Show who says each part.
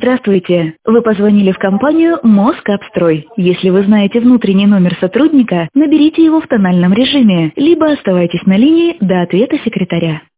Speaker 1: Здравствуйте. Вы позвонили в компанию Москапстрой. Если вы знаете внутренний номер сотрудника, наберите его в тональном режиме, либо оставайтесь на линии до ответа секретаря.